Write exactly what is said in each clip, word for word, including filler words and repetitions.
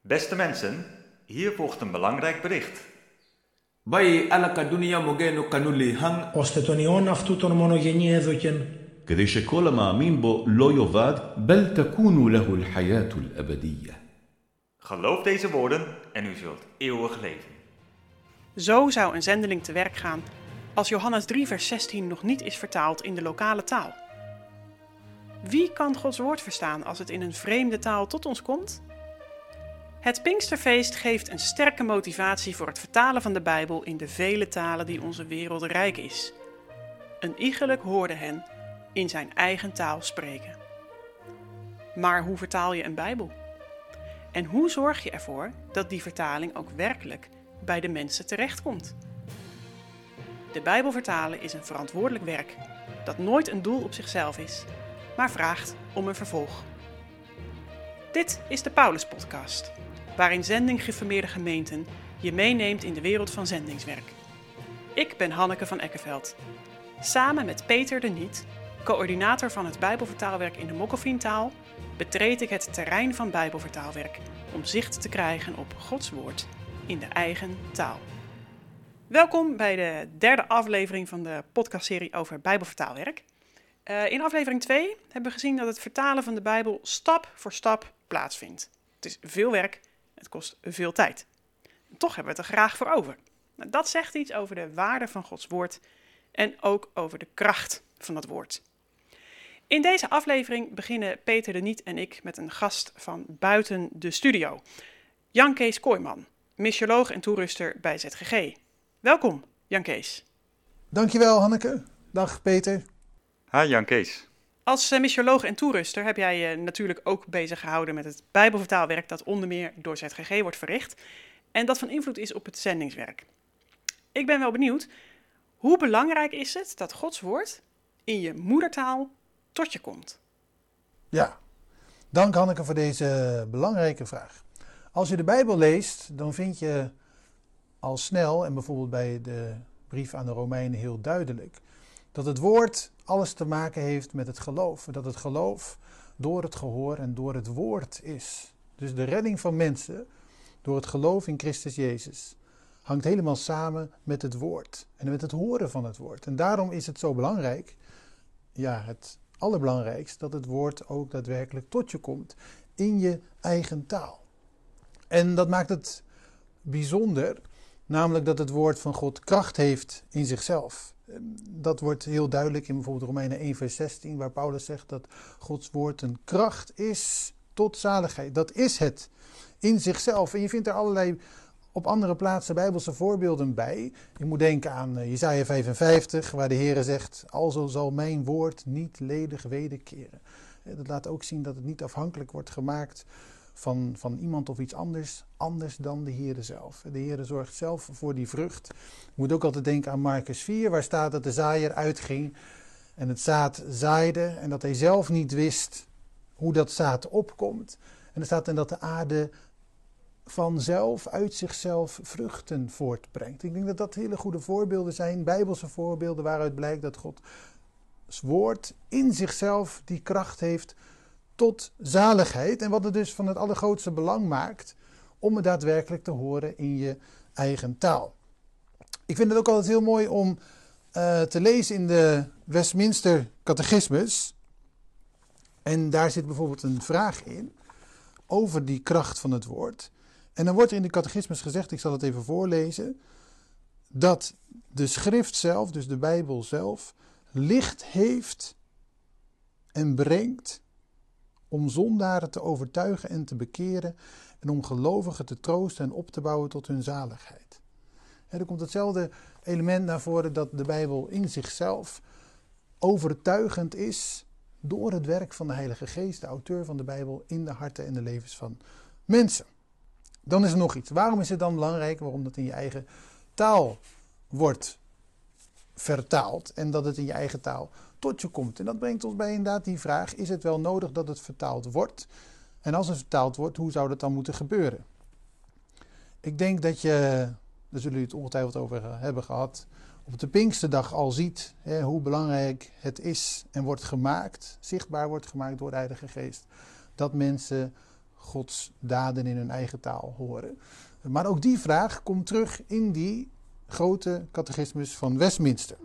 Beste mensen, hier volgt een belangrijk bericht. Bai ala kadunia mogeno kanuli hang ώστε τον ιόν αυτού τον μονογενή έδωκεν, כדי שכל המאמין בו לא יאבד, בל תכון له الحياة الأبدية. Geloof deze woorden en u zult eeuwig leven. Zo zou een zendeling te werk gaan als Johannes drie vers zestien nog niet is vertaald in de lokale taal. Wie kan Gods woord verstaan als het in een vreemde taal tot ons komt? Het Pinksterfeest geeft een sterke motivatie voor het vertalen van de Bijbel in de vele talen die onze wereld rijk is. Een iegelijk hoorde hen in zijn eigen taal spreken. Maar hoe vertaal je een Bijbel? En hoe zorg je ervoor dat die vertaling ook werkelijk bij de mensen terechtkomt? De Bijbel vertalen is een verantwoordelijk werk dat nooit een doel op zichzelf is, maar vraagt om een vervolg. Dit is de Paulus Podcast, waarin zendinggeformeerde gemeenten je meeneemt in de wereld van zendingswerk. Ik ben Hanneke van Eckerveld. Samen met Peter de Niet, coördinator van het Bijbelvertaalwerk in de Mokkelfientaal, betreed ik het terrein van Bijbelvertaalwerk om zicht te krijgen op Gods woord in de eigen taal. Welkom bij de derde aflevering van de podcastserie over Bijbelvertaalwerk. Uh, in aflevering twee hebben we gezien dat het vertalen van de Bijbel stap voor stap plaatsvindt. Het is veel werk, het kost veel tijd. En toch hebben we het er graag voor over. Nou, dat zegt iets over de waarde van Gods woord en ook over de kracht van het woord. In deze aflevering beginnen Peter de Niet en ik met een gast van buiten de studio. Jan Kees Kooijman, missioloog en toeruster bij Z G G. Welkom, Jan Kees. Dankjewel, Hanneke. Dag, Peter. Ha, Jan Kees. Als uh, missioloog en toeruster heb jij je natuurlijk ook bezig gehouden met het Bijbelvertaalwerk dat onder meer door Z G G wordt verricht en dat van invloed is op het zendingswerk. Ik ben wel benieuwd, hoe belangrijk is het dat Gods woord in je moedertaal tot je komt? Ja, dank Hanneke voor deze belangrijke vraag. Als je de Bijbel leest, dan vind je al snel, en bijvoorbeeld bij de brief aan de Romeinen heel duidelijk, dat het woord alles te maken heeft met het geloof. Dat het geloof door het gehoor en door het woord is. Dus de redding van mensen door het geloof in Christus Jezus hangt helemaal samen met het woord en met het horen van het woord. En daarom is het zo belangrijk, ja, het allerbelangrijkst, dat het woord ook daadwerkelijk tot je komt in je eigen taal. En dat maakt het bijzonder, namelijk dat het woord van God kracht heeft in zichzelf. Dat wordt heel duidelijk in bijvoorbeeld Romeinen één vers zestien, waar Paulus zegt dat Gods woord een kracht is tot zaligheid. Dat is het in zichzelf. En je vindt er allerlei op andere plaatsen Bijbelse voorbeelden bij. Je moet denken aan uh, Jesaja vijfenvijftig, waar de Heere zegt, alzo zal mijn woord niet ledig wederkeren. Dat laat ook zien dat het niet afhankelijk wordt gemaakt van, van iemand of iets anders, anders dan de Heere zelf. De Heere zorgt zelf voor die vrucht. Je moet ook altijd denken aan Markus vier, waar staat dat de zaaier uitging en het zaad zaaide en dat hij zelf niet wist hoe dat zaad opkomt. En er staat dan dat de aarde vanzelf uit zichzelf vruchten voortbrengt. Ik denk dat dat hele goede voorbeelden zijn, Bijbelse voorbeelden waaruit blijkt dat Gods woord in zichzelf die kracht heeft tot zaligheid. En wat het dus van het allergrootste belang maakt om het daadwerkelijk te horen in je eigen taal. Ik vind het ook altijd heel mooi om uh, te lezen in de Westminster Catechismus. En daar zit bijvoorbeeld een vraag in over die kracht van het woord. En dan wordt er in de catechismus gezegd, ik zal het even voorlezen, dat de schrift zelf, dus de Bijbel zelf, licht heeft en brengt om zondaren te overtuigen en te bekeren en om gelovigen te troosten en op te bouwen tot hun zaligheid. En er komt hetzelfde element naar voren dat de Bijbel in zichzelf overtuigend is door het werk van de Heilige Geest, de auteur van de Bijbel, in de harten en de levens van mensen. Dan is er nog iets. Waarom is het dan belangrijk? Waarom dat in je eigen taal wordt vertaald en dat het in je eigen taal tot je komt. En dat brengt ons bij inderdaad die vraag, is het wel nodig dat het vertaald wordt? En als het vertaald wordt, hoe zou dat dan moeten gebeuren? Ik denk dat je, daar zullen jullie het ongetwijfeld over hebben gehad, op de Pinksterdag al ziet hè, hoe belangrijk het is en wordt gemaakt, zichtbaar wordt gemaakt door de Heilige Geest, dat mensen Gods daden in hun eigen taal horen. Maar ook die vraag komt terug in die grote catechismus van Westminster.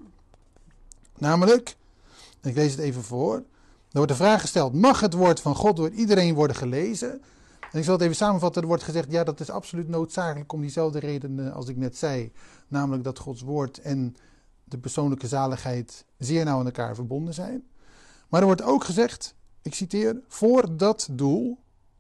Namelijk, ik lees het even voor. Er wordt de vraag gesteld, mag het woord van God door iedereen worden gelezen? En ik zal het even samenvatten. Er wordt gezegd, ja, dat is absoluut noodzakelijk om diezelfde reden als ik net zei. Namelijk dat Gods woord en de persoonlijke zaligheid zeer nauw aan elkaar verbonden zijn. Maar er wordt ook gezegd, ik citeer, voor dat doel,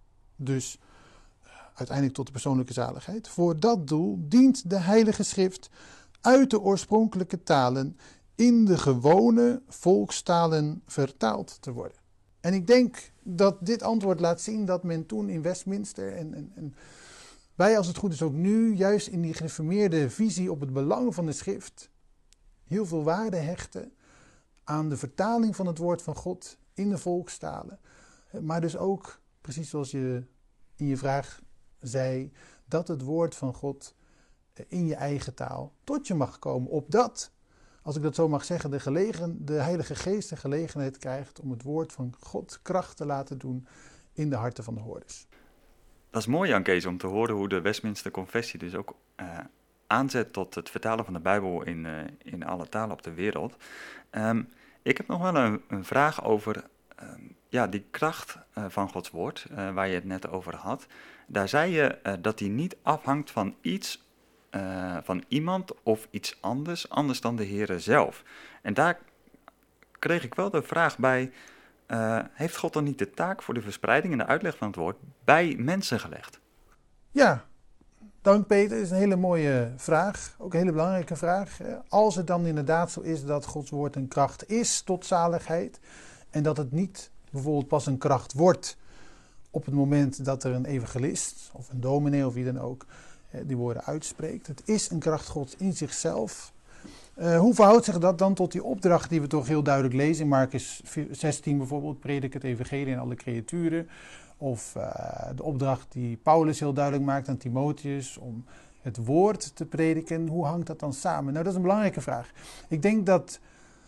dus uiteindelijk tot de persoonlijke zaligheid, voor dat doel dient de Heilige Schrift uit de oorspronkelijke talen in de gewone volkstalen vertaald te worden. En ik denk dat dit antwoord laat zien dat men toen in Westminster en, en, en wij als het goed is ook nu, juist in die gereformeerde visie op het belang van de schrift, heel veel waarde hechten aan de vertaling van het woord van God in de volkstalen. Maar dus ook, precies zoals je in je vraag zei, dat het woord van God in je eigen taal tot je mag komen. Opdat, als ik dat zo mag zeggen, de, gelegen, de Heilige Geest de gelegenheid krijgt om het woord van God kracht te laten doen in de harten van de hoorders. Dat is mooi, Jan Kees, om te horen hoe de Westminster Confessie dus ook uh, aanzet tot het vertalen van de Bijbel in, uh, in alle talen op de wereld. Um, ik heb nog wel een, een vraag over um, ja, die kracht uh, van Gods woord, uh, waar je het net over had. Daar zei je uh, dat die niet afhangt van iets, uh, van iemand of iets anders, anders dan de Heere zelf. En daar kreeg ik wel de vraag bij, uh, heeft God dan niet de taak voor de verspreiding en de uitleg van het woord bij mensen gelegd? Ja, dank Peter. Dat is een hele mooie vraag. Ook een hele belangrijke vraag. Als het dan inderdaad zo is dat Gods woord een kracht is tot zaligheid en dat het niet bijvoorbeeld pas een kracht wordt op het moment dat er een evangelist of een dominee of wie dan ook die woorden uitspreekt. Het is een kracht Gods in zichzelf. Uh, hoe verhoudt zich dat dan tot die opdracht die we toch heel duidelijk lezen in Marcus zestien bijvoorbeeld, predik het evangelie aan alle creaturen. Of uh, de opdracht die Paulus heel duidelijk maakt aan Timotheus om het woord te prediken. Hoe hangt dat dan samen? Nou, dat is een belangrijke vraag. Ik denk dat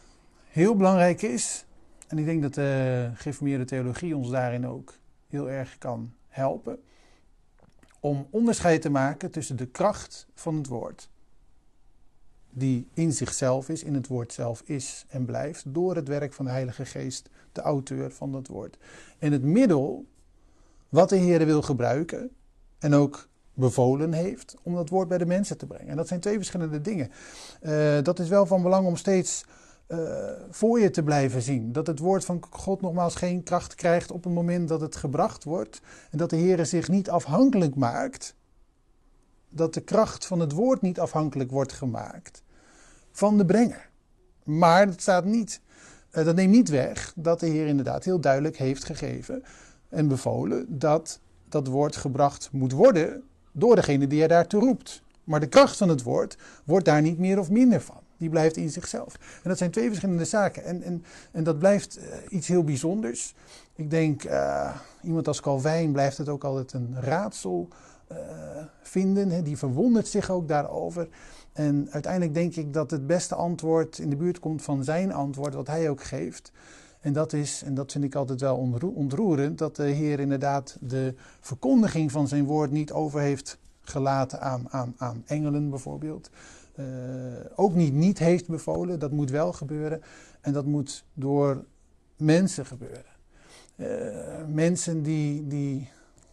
heel belangrijk is, en ik denk dat de gereformeerde theologie ons daarin ook heel erg kan helpen, om onderscheid te maken tussen de kracht van het woord, die in zichzelf is, in het woord zelf is en blijft, door het werk van de Heilige Geest, de auteur van dat woord, en het middel wat de Heer wil gebruiken en ook bevolen heeft om dat woord bij de mensen te brengen. En dat zijn twee verschillende dingen. Uh, dat is wel van belang om steeds uh, voor je te blijven zien. Dat het woord van God nogmaals geen kracht krijgt op het moment dat het gebracht wordt. En dat de Heer zich niet afhankelijk maakt. Dat de kracht van het woord niet afhankelijk wordt gemaakt van de brenger. Maar het staat niet, uh, dat neemt niet weg dat de Heer inderdaad heel duidelijk heeft gegeven en bevolen dat dat woord gebracht moet worden door degene die hij daartoe roept. Maar de kracht van het woord wordt daar niet meer of minder van. Die blijft in zichzelf. En dat zijn twee verschillende zaken. En, en, en dat blijft uh, iets heel bijzonders. Ik denk, uh, iemand als Calvijn blijft het ook altijd een raadsel uh, vinden. Hè. Die verwondert zich ook daarover. En uiteindelijk denk ik dat het beste antwoord in de buurt komt van zijn antwoord, wat hij ook geeft. En dat is, en dat vind ik altijd wel ontroerend, dat de Heer inderdaad de verkondiging van zijn woord niet over heeft gelaten aan, aan, aan engelen bijvoorbeeld. Uh, ook niet niet heeft bevolen, dat moet wel gebeuren. En dat moet door mensen gebeuren. Uh, mensen die, die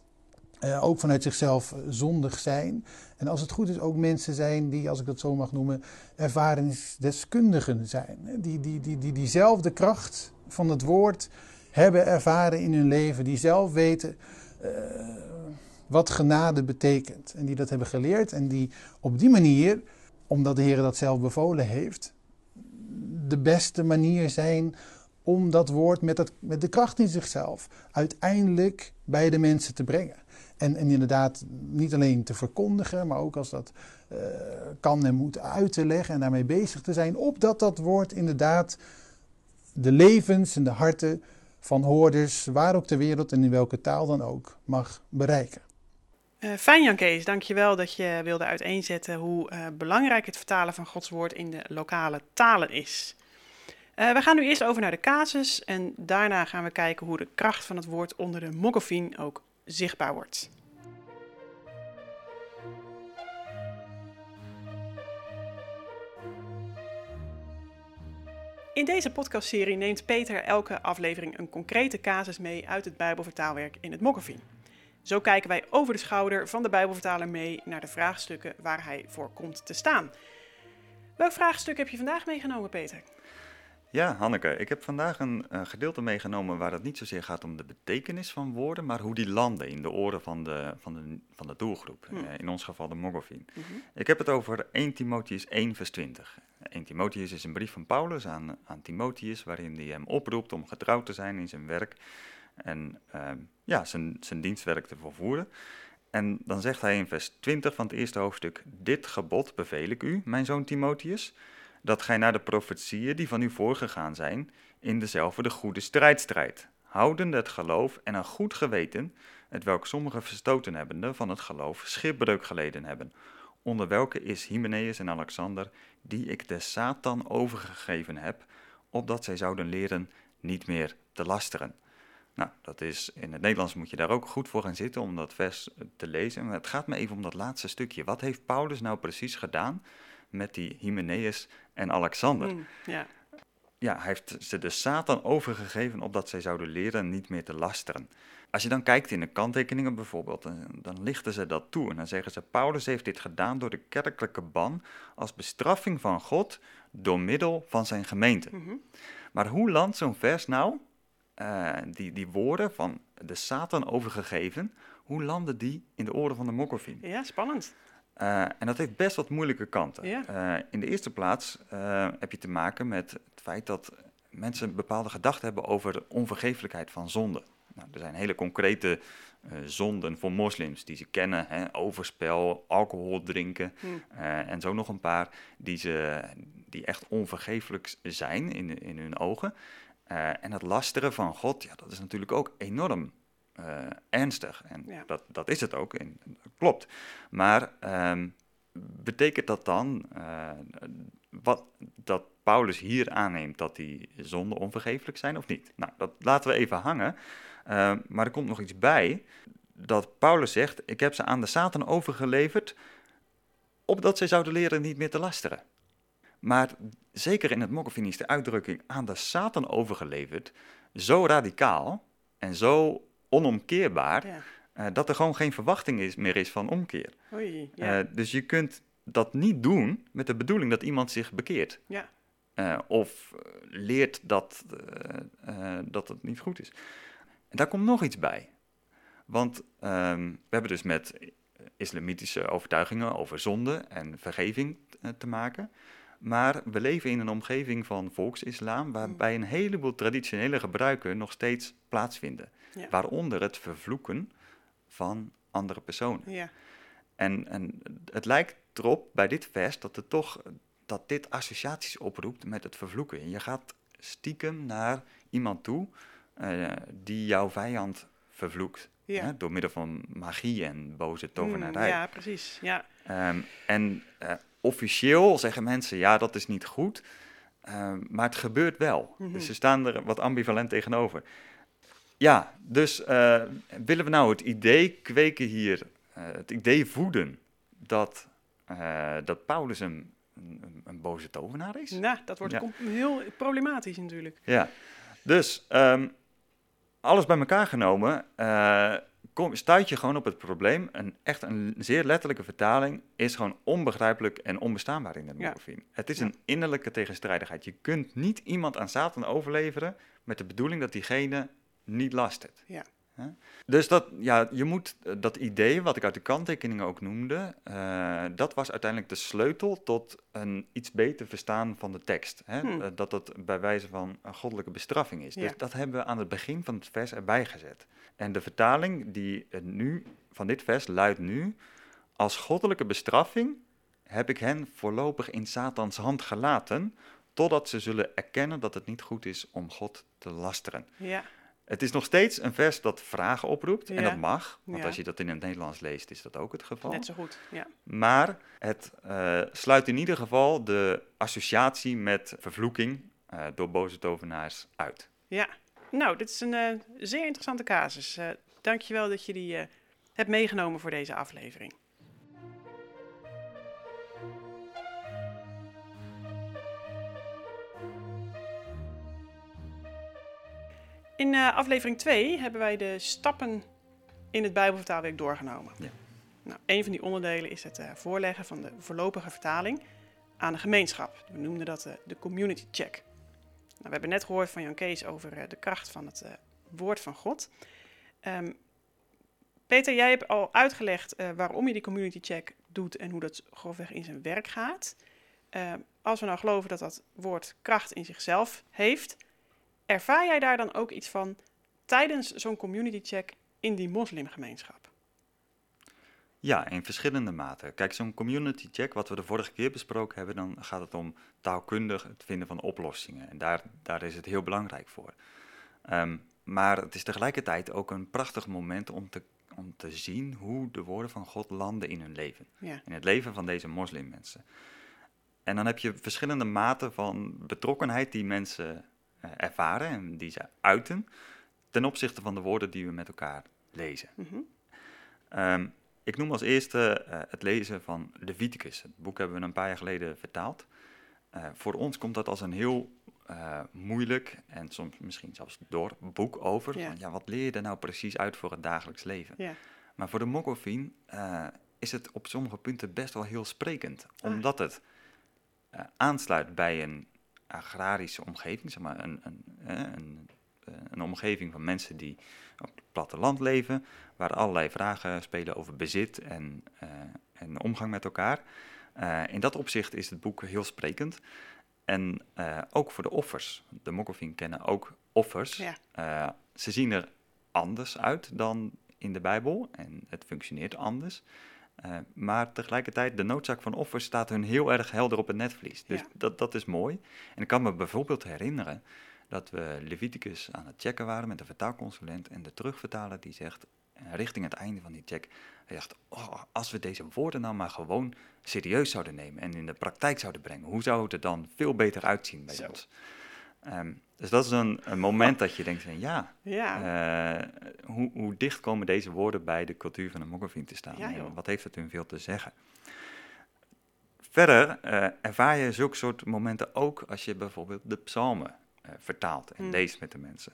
uh, ook vanuit zichzelf zondig zijn. En als het goed is ook mensen zijn die, als ik dat zo mag noemen, ervaringsdeskundigen zijn. Die, die, die, die diezelfde kracht van het woord hebben ervaren in hun leven. Die zelf weten uh, wat genade betekent. En die dat hebben geleerd. En die op die manier, omdat de Heer dat zelf bevolen heeft, de beste manier zijn om dat woord met, het, met de kracht in zichzelf uiteindelijk bij de mensen te brengen. En, en inderdaad niet alleen te verkondigen, maar ook als dat uh, kan en moet uit te leggen en daarmee bezig te zijn, opdat dat woord inderdaad de levens en de harten van hoorders, waar ook ter wereld en in welke taal dan ook, mag bereiken. Uh, fijn Jan Kees, dankjewel dat je wilde uiteenzetten hoe uh, belangrijk het vertalen van Gods woord in de lokale talen is. Uh, we gaan nu eerst over naar de casus en daarna gaan we kijken hoe de kracht van het woord onder de Mokkofien ook zichtbaar wordt. In deze podcastserie neemt Peter elke aflevering een concrete casus mee uit het Bijbelvertaalwerk in het Mokkeveen. Zo kijken wij over de schouder van de Bijbelvertaler mee naar de vraagstukken waar hij voor komt te staan. Welk vraagstuk heb je vandaag meegenomen, Peter? Ja, Hanneke, ik heb vandaag een uh, gedeelte meegenomen waar het niet zozeer gaat om de betekenis van woorden, maar hoe die landen in de oren van de, van de, van de doelgroep, hmm. uh, in ons geval de Mokkeveen. Mm-hmm. Ik heb het over eerste Timotheüs één vers twintig. eerste Timotheüs is een brief van Paulus aan, aan Timotheüs, waarin hij hem oproept om getrouw te zijn in zijn werk en uh, ja, zijn, zijn dienstwerk te volvoeren. En dan zegt hij in vers twintig van het eerste hoofdstuk: dit gebod beveel ik u, mijn zoon Timotheüs, dat gij naar de profetieën die van u voorgegaan zijn, in dezelfde de goede strijd strijdt, houdende het geloof en een goed geweten, hetwelk sommigen verstoten hebbende van het geloof schipbreuk geleden hebben, onder welke is Hymenaeus en Alexander, die ik de Satan overgegeven heb, opdat zij zouden leren niet meer te lasteren. Nou, dat is, in het Nederlands moet je daar ook goed voor gaan zitten om dat vers te lezen. Maar het gaat me even om dat laatste stukje. Wat heeft Paulus nou precies gedaan met die Hymenaeus en Alexander? Mm, ja. ja, hij heeft ze de Satan overgegeven opdat zij zouden leren niet meer te lasteren. Als je dan kijkt in de kanttekeningen bijvoorbeeld, dan lichten ze dat toe. En dan zeggen ze: Paulus heeft dit gedaan door de kerkelijke ban als bestraffing van God door middel van zijn gemeente. Mm-hmm. Maar hoe landt zo'n vers nou, uh, die, die woorden van de Satan overgegeven, hoe landen die in de oren van de Mokkeveen? Ja, spannend. Uh, en dat heeft best wat moeilijke kanten. Ja. Uh, in de eerste plaats uh, heb je te maken met het feit dat mensen bepaalde gedachten hebben over de onvergeeflijkheid van zonde. Nou, er zijn hele concrete uh, zonden voor moslims die ze kennen, hè, overspel, alcohol drinken hmm. uh, en zo nog een paar die, ze, die echt onvergeeflijk zijn in, in hun ogen. Uh, en het lasteren van God, ja, dat is natuurlijk ook enorm Uh, ernstig. En ja. dat, dat is het ook, en dat klopt. Maar um, betekent dat dan uh, wat, dat Paulus hier aanneemt dat die zonden onvergeeflijk zijn of niet? Nou, dat laten we even hangen. Uh, maar er komt nog iets bij, dat Paulus zegt: ik heb ze aan de Satan overgeleverd, opdat zij zouden leren niet meer te lasteren. Maar zeker in het Mokkeveen is de uitdrukking aan de Satan overgeleverd zo radicaal en zo onomkeerbaar, ja. uh, dat er gewoon geen verwachting is, meer is van omkeer. Oei, ja. uh, dus je kunt dat niet doen met de bedoeling dat iemand zich bekeert. Ja. Uh, of uh, leert dat, uh, uh, dat het niet goed is. En daar komt nog iets bij. Want um, we hebben dus met islamitische overtuigingen over zonde en vergeving uh, te maken. Maar we leven in een omgeving van volksislam, waarbij een heleboel traditionele gebruiken nog steeds plaatsvinden. Ja. Waaronder het vervloeken van andere personen. Ja. En, en het lijkt erop bij dit vers dat, het toch, dat dit associaties oproept met het vervloeken. Je gaat stiekem naar iemand toe uh, die jouw vijand vervloekt. Ja. Hè, door middel van magie en boze tovenarij. Mm, ja, precies. Ja. Um, en uh, officieel zeggen mensen: ja, dat is niet goed. Uh, maar het gebeurt wel. Mm-hmm. Dus ze staan er wat ambivalent tegenover. Ja, dus uh, willen we nou het idee kweken hier, uh, het idee voeden dat, uh, dat Paulus een, een, een boze tovenaar is? Nou, dat wordt ja. com- heel problematisch natuurlijk. Ja, dus um, alles bij elkaar genomen, uh, kom, stuit je gewoon op het probleem. Een, echt een zeer letterlijke vertaling is gewoon onbegrijpelijk en onbestaanbaar in het Mokkeveen. Ja. Het is ja. een innerlijke tegenstrijdigheid. Je kunt niet iemand aan Satan overleveren met de bedoeling dat diegene niet lastert. Ja. Huh? Dus dat, ja, je moet dat idee, wat ik uit de kanttekeningen ook noemde, uh, dat was uiteindelijk de sleutel tot een iets beter verstaan van de tekst. Hè? Hmm. Uh, dat het bij wijze van een goddelijke bestraffing is. Ja. Dus dat hebben we aan het begin van het vers erbij gezet. En de vertaling die nu van dit vers luidt nu: als goddelijke bestraffing heb ik hen voorlopig in Satans hand gelaten, totdat ze zullen erkennen dat het niet goed is om God te lasteren. Ja. Het is nog steeds een vers dat vragen oproept, ja. en dat mag, want ja. als je dat in het Nederlands leest, is dat ook het geval. Net zo goed, ja. Maar het uh, sluit in ieder geval de associatie met vervloeking uh, door boze tovenaars uit. Ja, nou, dit is een uh, zeer interessante casus. Uh, dankjewel dat je die uh, hebt meegenomen voor deze aflevering. In uh, aflevering twee hebben wij de stappen in het Bijbelvertaalwerk doorgenomen. Ja. Nou, een van die onderdelen is het uh, voorleggen van de voorlopige vertaling aan de gemeenschap. We noemden dat uh, de community check. Nou, we hebben net gehoord van Jan Kees over uh, de kracht van het uh, woord van God. Um, Peter, jij hebt al uitgelegd uh, waarom je die community check doet en hoe dat grofweg in zijn werk gaat. Uh, als we nou geloven dat dat woord kracht in zichzelf heeft, ervaar jij daar dan ook iets van tijdens zo'n community check in die moslimgemeenschap? Ja, in verschillende maten. Kijk, zo'n community check, wat we de vorige keer besproken hebben, dan gaat het om taalkundig het vinden van oplossingen. En daar, daar is het heel belangrijk voor. Um, maar het is tegelijkertijd ook een prachtig moment om te, om te zien hoe de woorden van God landen in hun leven. Ja. In het leven van deze moslimmensen. En dan heb je verschillende maten van betrokkenheid die mensen uh, ervaren en die ze uiten ten opzichte van de woorden die we met elkaar lezen. Mm-hmm. Um, Ik noem als eerste uh, het lezen van Leviticus. Het boek hebben we een paar jaar geleden vertaald. Uh, voor ons komt dat als een heel uh, moeilijk en soms misschien zelfs door boek over. Ja. Van, ja, wat leer je er nou precies uit voor het dagelijks leven? Ja. Maar voor de Mokkofien uh, is het op sommige punten best wel heel sprekend. Ah. Omdat het uh, aansluit bij een agrarische omgeving, zeg maar een, een, een, een, een omgeving van mensen die op het platteland leven, waar allerlei vragen spelen over bezit en, uh, en omgang met elkaar. Uh, in dat opzicht is het boek heel sprekend. En uh, ook voor de offers. De Mokkofien kennen ook offers. Ja. Uh, ze zien er anders uit dan in de Bijbel en het functioneert anders. Uh, maar tegelijkertijd, de noodzaak van offers staat hun heel erg helder op het netvlies. Dus Ja. dat, dat is mooi. En ik kan me bijvoorbeeld herinneren dat we Leviticus aan het checken waren met de vertaalconsulent en de terugvertaler die zegt, richting het einde van die check, hij zegt, oh, als we deze woorden nou maar gewoon serieus zouden nemen en in de praktijk zouden brengen, hoe zou het er dan veel beter uitzien bij Zo. ons? Um, dus dat is een, een moment dat je denkt, van, ja, Ja. uh, hoe, hoe dicht komen deze woorden bij de cultuur van de Mokkofien te staan? Ja, en joh. wat heeft het hun veel te zeggen? Verder uh, ervaar je zulke soort momenten ook als je bijvoorbeeld de psalmen uh, vertaalt en Hmm. leest met de mensen.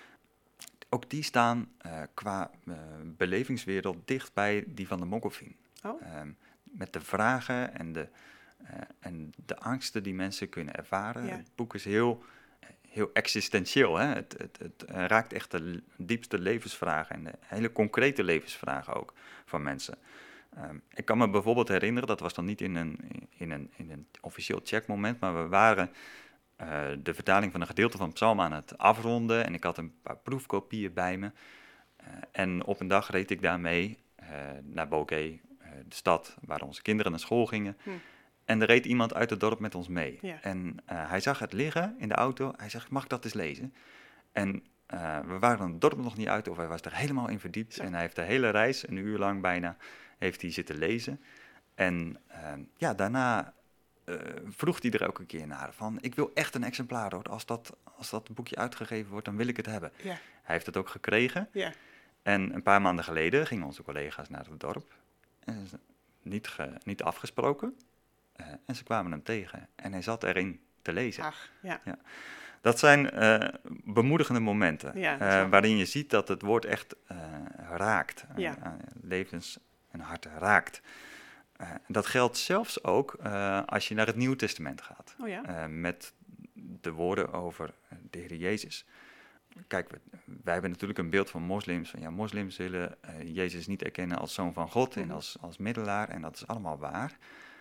Ook die staan uh, qua uh, belevingswereld dicht bij die van de Mokkofien. Oh. Um, met de vragen en de, uh, en de angsten die mensen kunnen ervaren. Ja. Het boek is heel, heel existentieel. Hè? Het, het, het uh, raakt echt de l- diepste levensvragen en de hele concrete levensvragen ook van mensen. Um, ik kan me bijvoorbeeld herinneren, dat was dan niet in een, in een, in een officieel checkmoment, maar we waren uh, de vertaling van een gedeelte van Psalm aan het afronden en ik had een paar proefkopieën bij me. Uh, en op een dag reed ik daarmee uh, naar Bokeh, uh, de stad waar onze kinderen naar school gingen. Hm. En er reed iemand uit het dorp met ons mee. Ja. En uh, hij zag het liggen in de auto. Hij zegt, mag ik dat eens lezen? En uh, we waren het dorp nog niet uit of hij was er helemaal in verdiept. Zo. En hij heeft de hele reis, een uur lang bijna, heeft hij zitten lezen. En uh, ja, daarna uh, vroeg hij er elke keer naar van, ik wil echt een exemplaar hoor. Als dat, als dat boekje uitgegeven wordt, dan wil ik het hebben. Ja. Hij heeft het ook gekregen. Ja. En een paar maanden geleden gingen onze collega's naar het dorp. En ze- niet, ge, niet afgesproken. Uh, en ze kwamen hem tegen. En hij zat erin te lezen. Ach, ja. Dat zijn uh, bemoedigende momenten. Ja, uh, dat snap ik. waarin je ziet dat het woord echt uh, raakt. Uh, Ja. uh, levens en harten raakt. Uh, dat geldt zelfs ook uh, als je naar het Nieuwe Testament gaat. Oh ja. Uh, met de woorden over de Heer Jezus. Kijk, we- wij hebben natuurlijk een beeld van moslims. Van, ja, moslims willen uh, Jezus niet erkennen als zoon van God en Mhm. als, als middelaar. En dat is allemaal waar.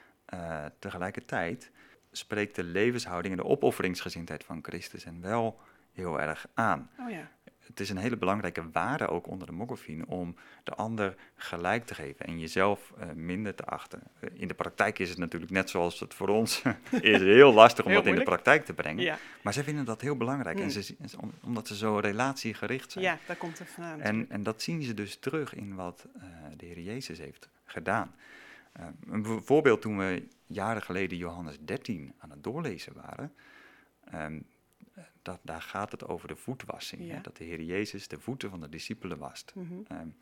Uh, tegelijkertijd spreekt de levenshouding en de opofferingsgezindheid van Christus hen wel heel erg aan. Oh ja. Het is een hele belangrijke waarde ook onder de Mokkofien om de ander gelijk te geven en jezelf uh, minder te achten. Uh, in de praktijk is het natuurlijk net zoals het voor ons is heel lastig om Heel dat in de moeilijk. praktijk te brengen. Ja. Maar zij vinden dat heel belangrijk en Hmm. ze, zi- om- omdat ze zo relatiegericht zijn. Ja, daar komt het vandaan. En, en dat zien ze dus terug in wat uh, de Heer Jezus heeft gedaan. Uh, een vo- voorbeeld toen we jaren geleden Johannes dertien aan het doorlezen waren. Um, dat, daar gaat het over de voetwassing. Ja. Hè? Dat de Heer Jezus de voeten van de discipelen wast. Mhm. Um,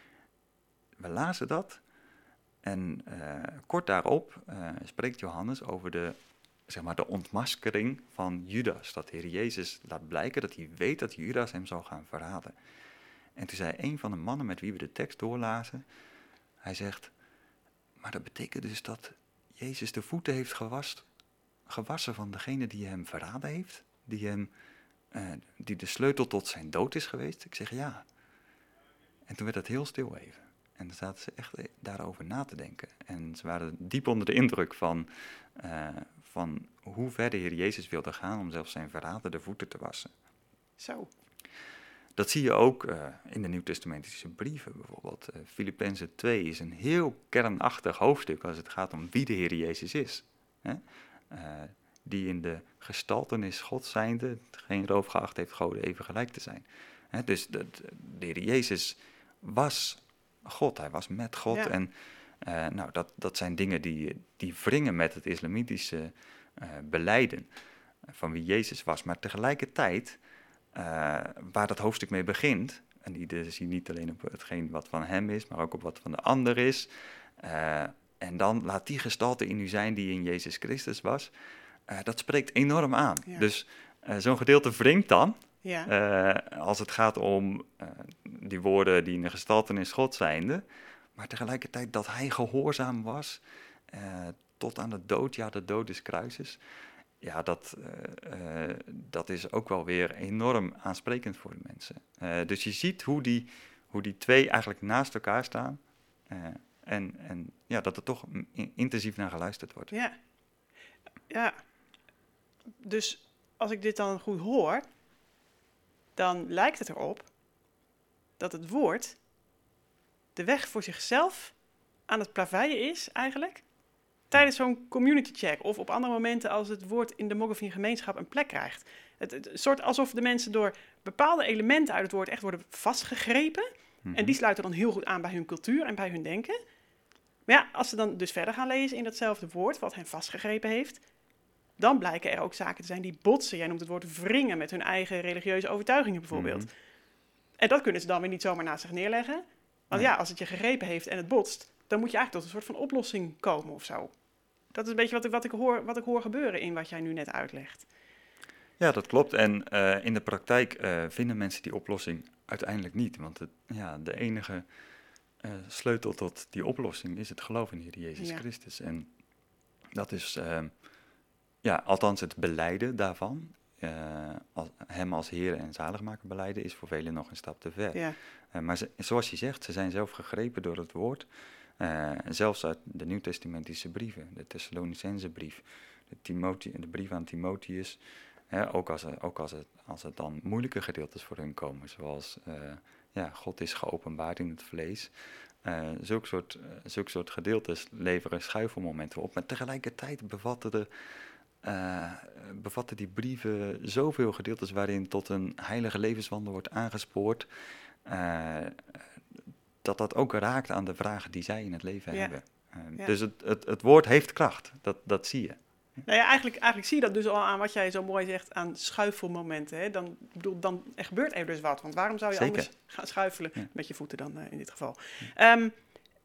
we lazen dat en uh, kort daarop uh, spreekt Johannes over de, zeg maar, de ontmaskering van Judas. Dat de Heer Jezus laat blijken dat hij weet dat Judas hem zou gaan verraden. En toen zei een van de mannen met wie we de tekst doorlazen, hij zegt, maar dat betekent dus dat Jezus de voeten heeft gewast, gewassen van degene die hem verraden heeft, die, hem, uh, die de sleutel tot zijn dood is geweest. Ik zeg ja. En toen werd het heel stil even. En dan zaten ze echt daarover na te denken. En ze waren diep onder de indruk van, uh, van hoe ver de Heer Jezus wilde gaan om zelfs zijn verrader de voeten te wassen. Zo. Dat zie je ook uh, in de Nieuwtestamentische brieven bijvoorbeeld. Uh, Filippenzen twee is een heel kernachtig hoofdstuk als het gaat om wie de Heer Jezus is. Hè? Uh, die in de gestaltenis God zijnde geen roof geacht heeft goden even gelijk te zijn. Hè? Dus de, de Heer Jezus was God, hij was met God. Ja. En uh, nou, dat, dat zijn dingen die, die wringen met het islamitische uh, belijden van wie Jezus was. Maar tegelijkertijd, uh, waar dat hoofdstuk mee begint, en die zie je niet alleen op hetgeen wat van hem is, maar ook op wat van de ander is. Uh, en dan laat die gestalte in u zijn die in Jezus Christus was. Uh, dat spreekt enorm aan. Ja. Dus uh, zo'n gedeelte wringt dan. Ja. Uh, als het gaat om uh, die woorden die in de gestaltenis God zijnde, maar tegelijkertijd dat hij gehoorzaam was uh, tot aan de dood, ja, de dood des kruises. Ja, dat, uh, uh, dat is ook wel weer enorm aansprekend voor de mensen. Uh, dus je ziet hoe die, hoe die twee eigenlijk naast elkaar staan uh, en, en ja, dat er toch in, intensief naar geluisterd wordt. Ja. Ja. Dus als ik dit dan goed hoor, dan lijkt het erop dat het woord de weg voor zichzelf aan het plaveien is eigenlijk tijdens zo'n community check of op andere momenten als het woord in de Moravian gemeenschap een plek krijgt. Het, het soort alsof de mensen door bepaalde elementen uit het woord echt worden vastgegrepen. Mm-hmm. En die sluiten dan heel goed aan bij hun cultuur en bij hun denken. Maar ja, als ze dan dus verder gaan lezen in datzelfde woord wat hen vastgegrepen heeft, dan blijken er ook zaken te zijn die botsen. Jij noemt het woord wringen met hun eigen religieuze overtuigingen bijvoorbeeld. Mm-hmm. En dat kunnen ze dan weer niet zomaar naast zich neerleggen. Want ja, als het je gegrepen heeft en het botst, dan moet je eigenlijk tot een soort van oplossing komen of zo. Dat is een beetje wat ik, wat ik, hoor, wat ik hoor gebeuren in wat jij nu net uitlegt. Ja, dat klopt. En uh, in de praktijk uh, vinden mensen die oplossing uiteindelijk niet. Want het, ja, de enige uh, sleutel tot die oplossing is het geloof in de Heer Jezus ja. Christus. En dat is, uh, ja, althans het belijden daarvan. Uh, als, hem als Heer en zaligmaker belijden is voor velen nog een stap te ver. Ja. Uh, maar ze, zoals je zegt, ze zijn zelf gegrepen door het woord. Uh, zelfs uit de Nieuwtestamentische brieven, de Thessalonicense brief, de, Timothi, de brief aan Timotheus. Hè, ook als, ook als, het, als het dan moeilijke gedeeltes voor hun komen, zoals uh, ja, God is geopenbaard in het vlees. Uh, zulke soort, uh, zulke soort gedeeltes leveren schuifelmomenten op. Maar tegelijkertijd bevatten, de, uh, bevatten die brieven zoveel gedeeltes waarin tot een heilige levenswandel wordt aangespoord, Uh, dat dat ook raakt aan de vragen die zij in het leven ja. hebben. Uh, ja. Dus het, het, het woord heeft kracht, dat, dat zie je. Nou ja, eigenlijk, eigenlijk zie je dat dus al aan wat jij zo mooi zegt aan schuifelmomenten. Hè? Dan, bedoel, dan er gebeurt er dus wat. Want waarom zou je Zeker. anders gaan schuifelen ja. met je voeten dan uh, in dit geval? Ja. Um,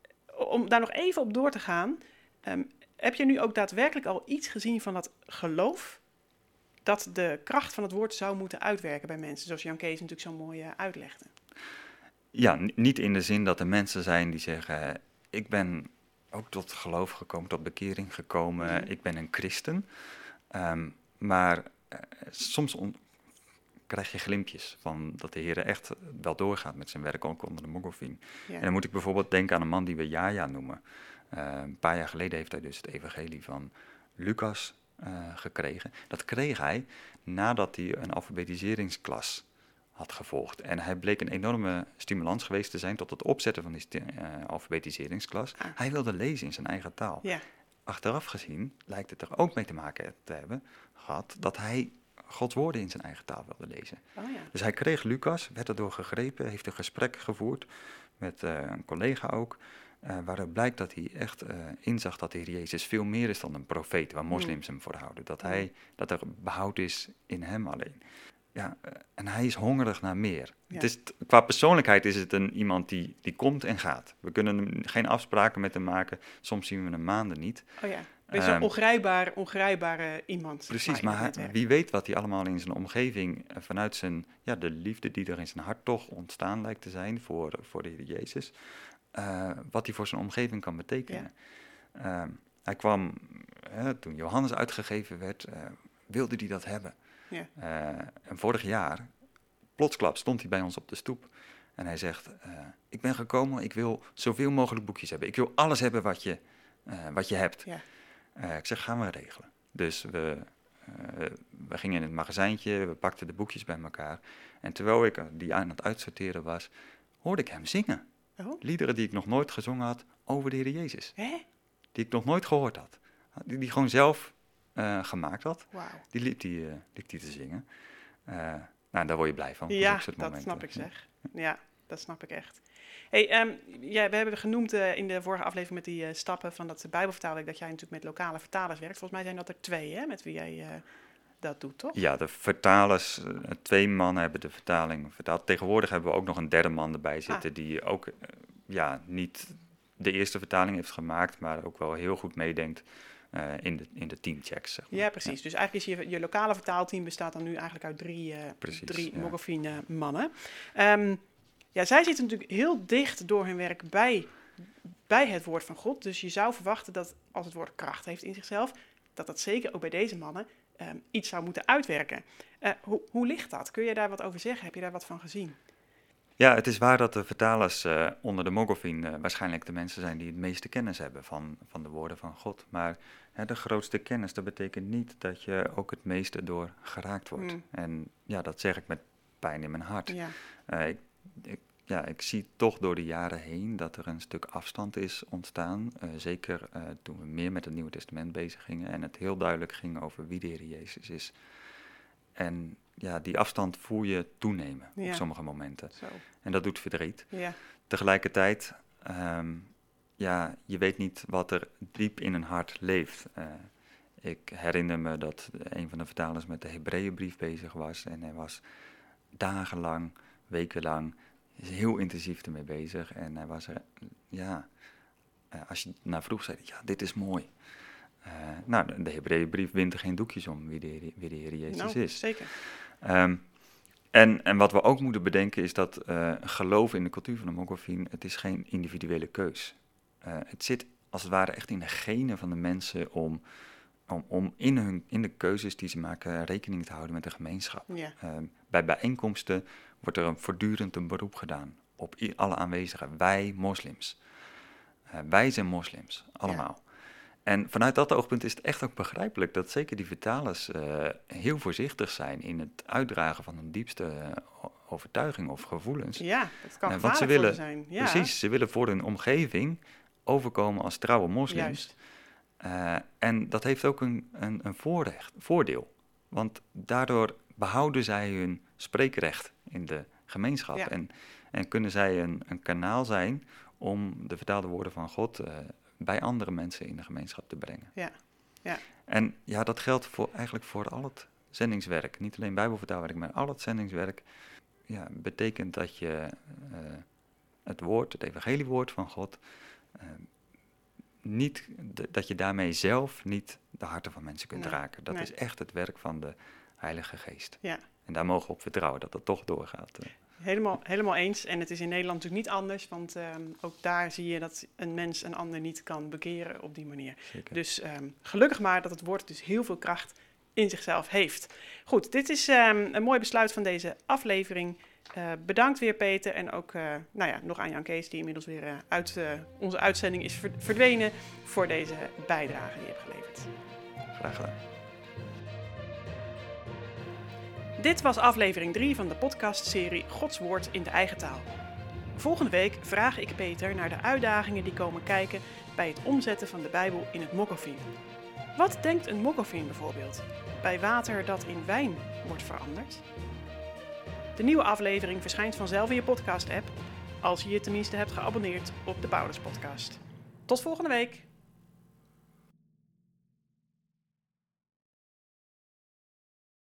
om daar nog even op door te gaan. Um, heb je nu ook daadwerkelijk al iets gezien van dat geloof dat de kracht van het woord zou moeten uitwerken bij mensen? Zoals Jan Kees natuurlijk zo mooi uh, uitlegde. Ja, n- niet in de zin dat er mensen zijn die zeggen, ik ben ook tot geloof gekomen, tot bekering gekomen, mm-hmm. ik ben een christen. Um, maar uh, soms on- krijg je glimpjes van dat de Heer echt wel doorgaat met zijn werk, ook onder de Moravian. Ja. En dan moet ik bijvoorbeeld denken aan een man die we Jaja noemen. Uh, een paar jaar geleden heeft hij dus het evangelie van Lucas uh, gekregen. Dat kreeg hij nadat hij een alfabetiseringsklas had gevolgd. En hij bleek een enorme stimulans geweest te zijn tot het opzetten van die sti- uh, alfabetiseringsklas. Ah. Hij wilde lezen in zijn eigen taal. Ja. Achteraf gezien lijkt het er ook mee te maken te hebben gehad dat hij Gods woorden in zijn eigen taal wilde lezen. Oh ja. Dus hij kreeg Lucas, werd erdoor gegrepen, heeft een gesprek gevoerd met uh, een collega ook. Uh, waaruit blijkt dat hij echt uh, inzag dat de Heer Jezus veel meer is dan een profeet, waar moslims hem voor houden. Dat, hij, dat er behoud is in hem alleen. Ja, uh, en hij is hongerig naar meer. Ja. Het is t- qua persoonlijkheid is het een, iemand die, die komt en gaat. We kunnen hem, geen afspraken met hem maken. Soms zien we hem maanden niet. Oh ja, wees een um, ongrijpbaar, ongrijpbare iemand. Precies, maar, maar hij, wie weet wat hij allemaal in zijn omgeving, uh, vanuit zijn, ja, de liefde die er in zijn hart toch ontstaan lijkt te zijn voor, voor de Heer Jezus, uh, wat hij voor zijn omgeving kan betekenen. Ja. Uh, hij kwam, uh, toen Johannes uitgegeven werd, uh, wilde hij dat hebben. Ja. Uh, en vorig jaar, plotsklap, stond hij bij ons op de stoep. En hij zegt, uh, ik ben gekomen, ik wil zoveel mogelijk boekjes hebben. Ik wil alles hebben wat je, uh, wat je hebt. Ja. Uh, ik zeg, gaan we regelen. Dus we, uh, we gingen in het magazijntje, we pakten de boekjes bij elkaar. En terwijl ik die aan het uitsorteren was, hoorde ik hem zingen. Oh? Liederen die ik nog nooit gezongen had over de Heer Jezus. Hè? Die ik nog nooit gehoord had. Die, die gewoon zelf uh, gemaakt had. Wow. Die liep die, uh, liep die te zingen. Uh, nou, daar word je blij van. Ja, dat momenten. snap ik zeg. Ja. ja, dat snap ik echt. Hey, um, ja, we hebben genoemd uh, in de vorige aflevering met die uh, stappen van dat Bijbelvertaalwerk, dat jij natuurlijk met lokale vertalers werkt. Volgens mij zijn dat er twee, hè, met wie jij uh, dat doet, toch? Ja, de vertalers, uh, twee mannen hebben de vertaling vertaald. Tegenwoordig hebben we ook nog een derde man erbij zitten, ah. die ook uh, ja, niet de eerste vertaling heeft gemaakt, maar ook wel heel goed meedenkt uh, in, de, in de teamchecks. Zeg maar. Ja, precies. Ja. Dus eigenlijk is je, je lokale vertaalteam bestaat dan nu eigenlijk uit drie, uh, precies, drie ja. Moravian mannen. Um, Ja, zij zitten natuurlijk heel dicht door hun werk bij, bij het woord van God. Dus je zou verwachten dat als het woord kracht heeft in zichzelf, dat dat zeker ook bij deze mannen um, iets zou moeten uitwerken. Uh, ho- hoe ligt dat? Kun je daar wat over zeggen? Heb je daar wat van gezien? Ja, het is waar dat de vertalers uh, onder de Moravian uh, waarschijnlijk de mensen zijn die het meeste kennis hebben van, van de woorden van God. Maar hè, de grootste kennis, dat betekent niet dat je ook het meeste door geraakt wordt. Mm. En ja, dat zeg ik met pijn in mijn hart. Ja. Uh, ik, ik, ja, ik zie toch door de jaren heen dat er een stuk afstand is ontstaan. Uh, zeker uh, toen we meer met het Nieuwe Testament bezig gingen en het heel duidelijk ging over wie de Heer Jezus is. En ja, die afstand voel je toenemen ja. op sommige momenten. Zo. En dat doet verdriet. Ja. Tegelijkertijd, um, ja, je weet niet wat er diep in een hart leeft. Uh, ik herinner me dat een van de vertalers met de Hebreeënbrief bezig was. En hij was dagenlang, wekenlang, heel intensief ermee bezig. En hij was er, ja, uh, als je naar vroeg zei, ja, dit is mooi. Uh, nou, de Hebreeënbrief wint er geen doekjes om wie de, wie de Heer Jezus nou, is. Zeker. Um, en, en wat we ook moeten bedenken is dat uh, geloof in de cultuur van de Moravian, het is geen individuele keus. Uh, het zit als het ware echt in de genen van de mensen om, om, om in, hun, in de keuzes die ze maken rekening te houden met de gemeenschap. Ja. Uh, bij bijeenkomsten wordt er een voortdurend een beroep gedaan op i- alle aanwezigen. Wij moslims. Uh, wij zijn moslims, allemaal. Ja. En vanuit dat oogpunt is het echt ook begrijpelijk dat zeker die vertalers uh, heel voorzichtig zijn in het uitdragen van hun diepste uh, overtuiging of gevoelens. Ja, dat kan uh, gevaarlijk ze willen, voor zijn. Ja. Precies, ze willen voor hun omgeving overkomen als trouwe moslims. Uh, en dat heeft ook een, een, een voorrecht, voordeel. Want daardoor behouden zij hun spreekrecht in de gemeenschap. Ja. En, en kunnen zij een, een kanaal zijn om de vertaalde woorden van God Uh, bij andere mensen in de gemeenschap te brengen. Ja. Ja. En ja, dat geldt voor, eigenlijk voor al het zendingswerk. Niet alleen bijbelvertaalwerk, maar al het zendingswerk ja, betekent dat je uh, het woord, het evangeliewoord van God, uh, niet, de, dat je daarmee zelf niet de harten van mensen kunt nee. raken. Dat nee. is echt het werk van de Heilige Geest. Ja. En daar mogen we op vertrouwen dat dat toch doorgaat. Uh. Helemaal, helemaal eens. En het is in Nederland natuurlijk niet anders, want um, ook daar zie je dat een mens een ander niet kan bekeren op die manier. Zeker. Dus um, gelukkig maar dat het woord dus heel veel kracht in zichzelf heeft. Goed, dit is um, een mooi besluit van deze aflevering. Uh, bedankt weer Peter en ook uh, nou ja, nog aan Jan Kees die inmiddels weer uh, uit uh, onze uitzending is verdwenen voor deze bijdrage die je hebt geleverd. Graag gedaan. Dit was aflevering drie van de podcastserie Gods Woord in de eigen taal. Volgende week vraag ik Peter naar de uitdagingen die komen kijken bij het omzetten van de Bijbel in het Moravian. Wat denkt een Moravian bijvoorbeeld bij water dat in wijn wordt veranderd? De nieuwe aflevering verschijnt vanzelf in je podcast-app. Als je je tenminste hebt geabonneerd op de Paulus Podcast. Tot volgende week!